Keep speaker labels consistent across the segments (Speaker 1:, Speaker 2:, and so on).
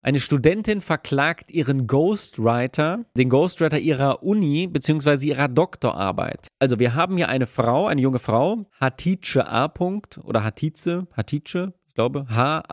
Speaker 1: Eine Studentin verklagt ihren Ghostwriter, den Ghostwriter ihrer Uni bzw. ihrer Doktorarbeit. Also wir haben hier eine Frau, eine junge Frau, Hatice A. oder Hatice, ich glaube,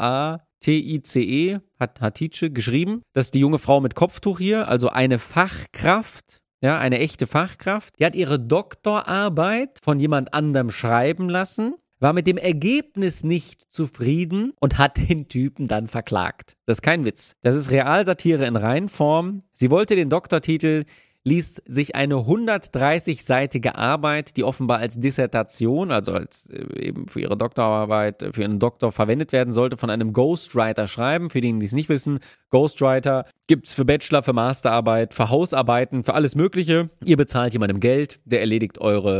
Speaker 1: Hatice, hat Hatice geschrieben. Das ist die junge Frau mit Kopftuch hier, also eine Fachkraft. Ja, eine echte Fachkraft. Die hat ihre Doktorarbeit von jemand anderem schreiben lassen, war mit dem Ergebnis nicht zufrieden und hat den Typen dann verklagt. Das ist kein Witz. Das ist Realsatire in Reinform. Sie wollte den Doktortitel, ließ sich eine 130-seitige Arbeit, die offenbar als Dissertation, also als eben für ihre Doktorarbeit, für ihren Doktor verwendet werden sollte, von einem Ghostwriter schreiben. Für diejenigen, die es nicht wissen, Ghostwriter gibt es für Bachelor, für Masterarbeit, für Hausarbeiten, für alles Mögliche. Ihr bezahlt jemandem Geld, der erledigt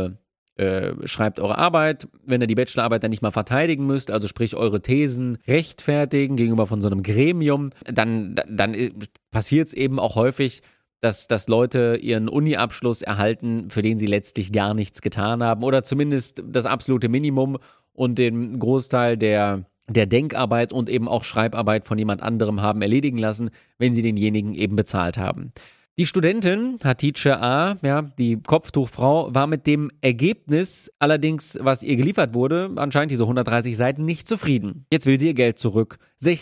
Speaker 1: schreibt eure Arbeit. Wenn ihr die Bachelorarbeit dann nicht mal verteidigen müsst, also sprich eure Thesen rechtfertigen gegenüber von so einem Gremium, dann passiert es eben auch häufig, dass Leute ihren Uni-Abschluss erhalten, für den sie letztlich gar nichts getan haben oder zumindest das absolute Minimum und den Großteil der Denkarbeit und eben auch Schreibarbeit von jemand anderem haben erledigen lassen, wenn sie denjenigen eben bezahlt haben. Die Studentin, Hatice A., ja, die Kopftuchfrau, war mit dem Ergebnis allerdings, was ihr geliefert wurde, anscheinend diese 130 Seiten, nicht zufrieden. Jetzt will sie ihr Geld zurück.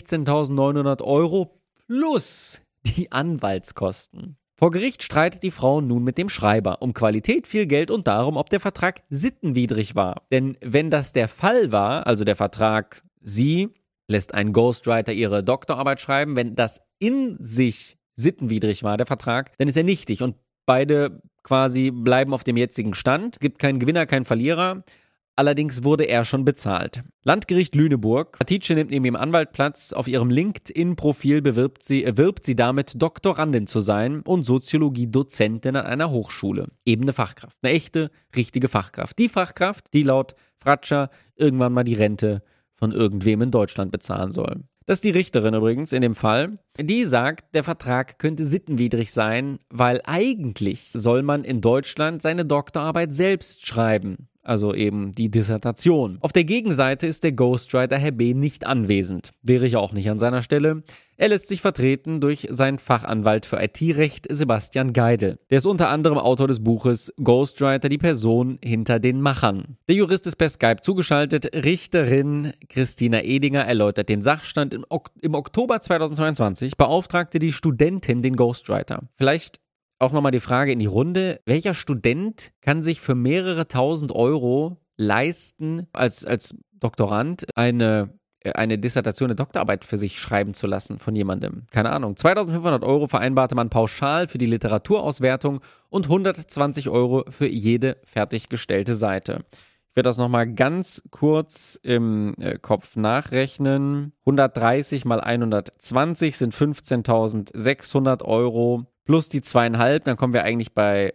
Speaker 1: 16.900 € plus die Anwaltskosten. Vor Gericht streitet die Frau nun mit dem Schreiber um Qualität, viel Geld und darum, ob der Vertrag sittenwidrig war. Denn wenn das der Fall war, also der Vertrag, sie lässt einen Ghostwriter ihre Doktorarbeit schreiben, wenn das in sich sittenwidrig war, der Vertrag, dann ist er nichtig und beide quasi bleiben auf dem jetzigen Stand. Es gibt keinen Gewinner, keinen Verlierer. Allerdings wurde er schon bezahlt. Landgericht Lüneburg. Hatice nimmt neben ihrem Anwalt Platz. Auf ihrem LinkedIn-Profil wirbt sie damit, Doktorandin zu sein und Soziologie-Dozentin an einer Hochschule. Eben eine Fachkraft. Eine echte, richtige Fachkraft. Die Fachkraft, die laut Fratscher irgendwann mal die Rente von irgendwem in Deutschland bezahlen soll. Das ist die Richterin übrigens in dem Fall. Die sagt, der Vertrag könnte sittenwidrig sein, weil eigentlich soll man in Deutschland seine Doktorarbeit selbst schreiben. Also eben die Dissertation. Auf der Gegenseite ist der Ghostwriter Herr B. nicht anwesend. Wäre ich auch nicht an seiner Stelle. Er lässt sich vertreten durch seinen Fachanwalt für IT-Recht Sebastian Geidel. Der ist unter anderem Autor des Buches Ghostwriter, die Person hinter den Machern. Der Jurist ist per Skype zugeschaltet. Richterin Christina Edinger erläutert den Sachstand. Im Oktober 2022 beauftragte die Studentin den Ghostwriter. Vielleicht auch nochmal die Frage in die Runde: Welcher Student kann sich für mehrere tausend Euro leisten, als Doktorand eine Dissertation, eine Doktorarbeit für sich schreiben zu lassen von jemandem? Keine Ahnung. 2.500 € vereinbarte man pauschal für die Literaturauswertung und 120 € für jede fertiggestellte Seite. Ich werde das nochmal ganz kurz im Kopf nachrechnen. 130 mal 120 sind 15.600 € plus die 2,5, dann kommen wir bei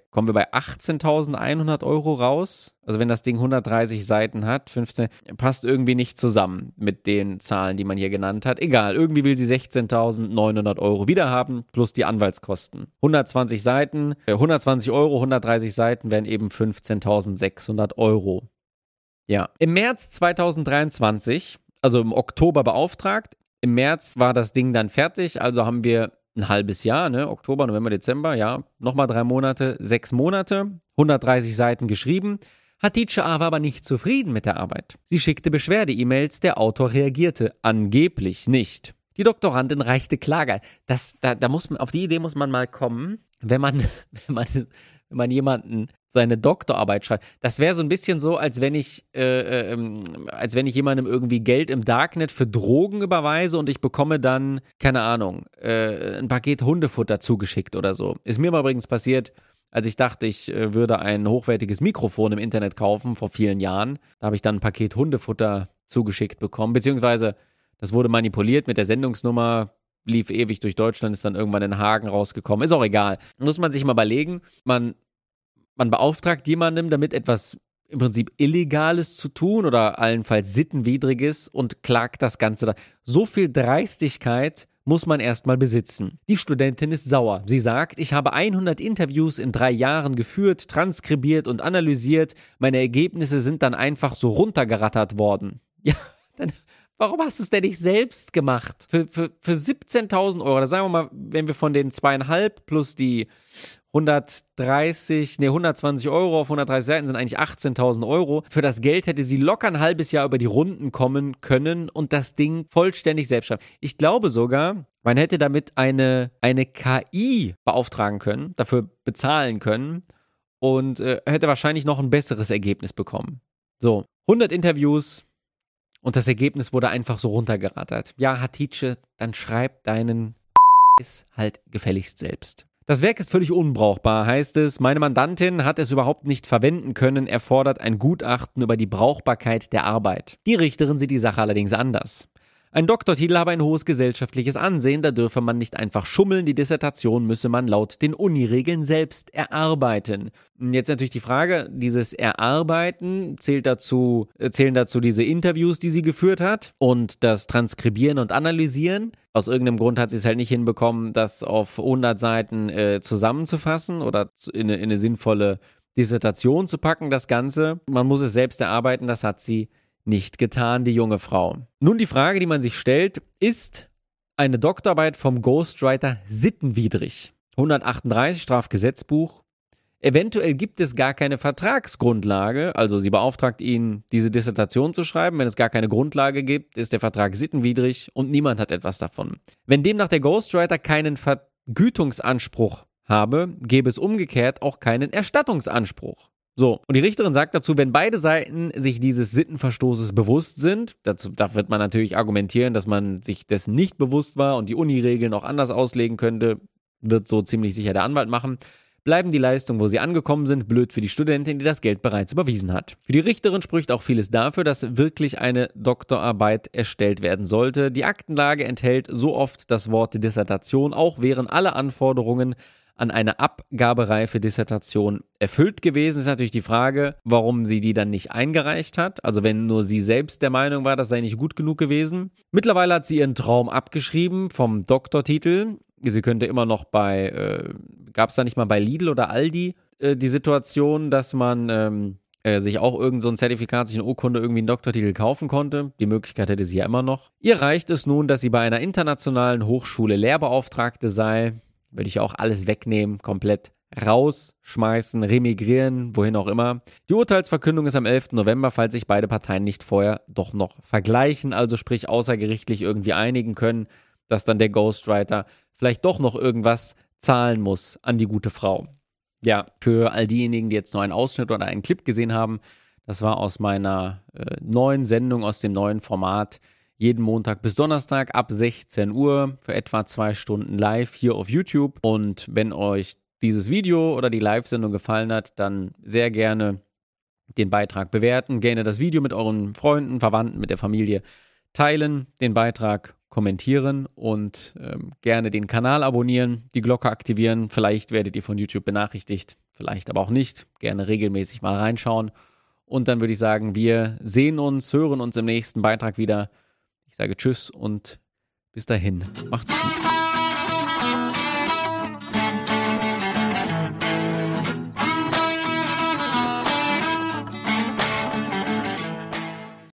Speaker 1: 18.100 € raus. Also wenn das Ding 130 Seiten hat, 15, passt irgendwie nicht zusammen mit den Zahlen, die man hier genannt hat. Egal, irgendwie will sie 16.900 € wiederhaben, plus die Anwaltskosten. 120 Seiten, 120 €, 130 Seiten wären eben 15.600 €. Ja. Im März 2023, also im Oktober beauftragt, im März war das Ding dann fertig, also haben wir ein halbes Jahr, ne? Oktober, November, Dezember, ja, nochmal 3 Monate, 6 Monate, 130 Seiten geschrieben. Hatice A. war aber nicht zufrieden mit der Arbeit. Sie schickte Beschwerde-E-Mails, der Autor reagierte angeblich nicht. Die Doktorandin reichte Klage. Auf die Idee muss man mal kommen, wenn man jemanden seine Doktorarbeit schreibt. Das wäre so ein bisschen so, als wenn ich jemandem irgendwie Geld im Darknet für Drogen überweise und ich bekomme dann, keine Ahnung, ein Paket Hundefutter zugeschickt oder so. Ist mir mal übrigens passiert, als ich dachte, ich würde ein hochwertiges Mikrofon im Internet kaufen vor vielen Jahren. Da habe ich dann ein Paket Hundefutter zugeschickt bekommen, beziehungsweise das wurde manipuliert mit der Sendungsnummer, lief ewig durch Deutschland, ist dann irgendwann in Hagen rausgekommen. Ist auch egal. Muss man sich mal überlegen, man beauftragt jemandem damit etwas im Prinzip Illegales zu tun oder allenfalls Sittenwidriges und klagt das Ganze da. So viel Dreistigkeit muss man erstmal besitzen. Die Studentin ist sauer. Sie sagt, ich habe 100 Interviews in 3 Jahren geführt, transkribiert und analysiert. Meine Ergebnisse sind dann einfach so runtergerattert worden. Ja, dann Warum hast du es denn nicht selbst gemacht? Für 17.000 Euro, da sagen wir mal, wenn wir von den 2,5 plus die 120 Euro auf 130 Seiten sind eigentlich 18.000 Euro. Für das Geld hätte sie locker ein halbes Jahr über die Runden kommen können und das Ding vollständig selbst schreiben. Ich glaube sogar, man hätte damit eine KI beauftragen können, dafür bezahlen können und hätte wahrscheinlich noch ein besseres Ergebnis bekommen. So, 100 Interviews und das Ergebnis wurde einfach so runtergerattert. Ja, Hatice, dann schreib deinen halt gefälligst selbst. Das Werk ist völlig unbrauchbar, heißt es. Meine Mandantin hat es überhaupt nicht verwenden können, erfordert ein Gutachten über die Brauchbarkeit der Arbeit. Die Richterin sieht die Sache allerdings anders. Ein Doktortitel habe ein hohes gesellschaftliches Ansehen, da dürfe man nicht einfach schummeln, die Dissertation müsse man laut den Uni-Regeln selbst erarbeiten. Jetzt natürlich die Frage, dieses Erarbeiten zählen dazu diese Interviews, die sie geführt hat und das Transkribieren und Analysieren. Aus irgendeinem Grund hat sie es halt nicht hinbekommen, das auf 100 Seiten zusammenzufassen oder in eine sinnvolle Dissertation zu packen, das Ganze. Man muss es selbst erarbeiten, das hat sie nicht getan, die junge Frau. Nun die Frage, die man sich stellt, ist eine Doktorarbeit vom Ghostwriter sittenwidrig? 138 Strafgesetzbuch. Eventuell gibt es gar keine Vertragsgrundlage, also sie beauftragt ihn, diese Dissertation zu schreiben. Wenn es gar keine Grundlage gibt, ist der Vertrag sittenwidrig und niemand hat etwas davon. Wenn demnach der Ghostwriter keinen Vergütungsanspruch habe, gäbe es umgekehrt auch keinen Erstattungsanspruch. So, und die Richterin sagt dazu, wenn beide Seiten sich dieses Sittenverstoßes bewusst sind, da wird man natürlich argumentieren, dass man sich dessen nicht bewusst war und die Uni-Regeln auch anders auslegen könnte, wird so ziemlich sicher der Anwalt machen, bleiben die Leistungen, wo sie angekommen sind, blöd für die Studentin, die das Geld bereits überwiesen hat. Für die Richterin spricht auch vieles dafür, dass wirklich eine Doktorarbeit erstellt werden sollte. Die Aktenlage enthält so oft das Wort Dissertation, auch wären alle Anforderungen an eine abgabereife Dissertation erfüllt gewesen. Ist natürlich die Frage, warum sie die dann nicht eingereicht hat. Also wenn nur sie selbst der Meinung war, das sei nicht gut genug gewesen. Mittlerweile hat sie ihren Traum abgeschrieben vom Doktortitel. Sie könnte immer noch gab es da nicht mal bei Lidl oder Aldi die Situation, dass man sich auch irgend so ein Zertifikat, sich eine Urkunde, irgendwie einen Doktortitel kaufen konnte. Die Möglichkeit hätte sie ja immer noch. Ihr reicht es nun, dass sie bei einer internationalen Hochschule Lehrbeauftragte sei. Würde ich auch alles wegnehmen, komplett rausschmeißen, remigrieren, wohin auch immer. Die Urteilsverkündung ist am 11. November, falls sich beide Parteien nicht vorher doch noch vergleichen, also sprich außergerichtlich irgendwie einigen können, dass dann der Ghostwriter vielleicht doch noch irgendwas zahlen muss an die gute Frau. Ja, für all diejenigen, die jetzt nur einen Ausschnitt oder einen Clip gesehen haben, das war aus meiner neuen Sendung, aus dem neuen Format, jeden Montag bis Donnerstag ab 16 Uhr für etwa 2 Stunden live hier auf YouTube. Und wenn euch dieses Video oder die Live-Sendung gefallen hat, dann sehr gerne den Beitrag bewerten, gerne das Video mit euren Freunden, Verwandten, mit der Familie teilen, den Beitrag kommentieren und gerne den Kanal abonnieren, die Glocke aktivieren. Vielleicht werdet ihr von YouTube benachrichtigt, vielleicht aber auch nicht. Gerne regelmäßig mal reinschauen. Und dann würde ich sagen, wir sehen uns, hören uns im nächsten Beitrag wieder. Ich sage Tschüss und bis dahin. Macht's gut.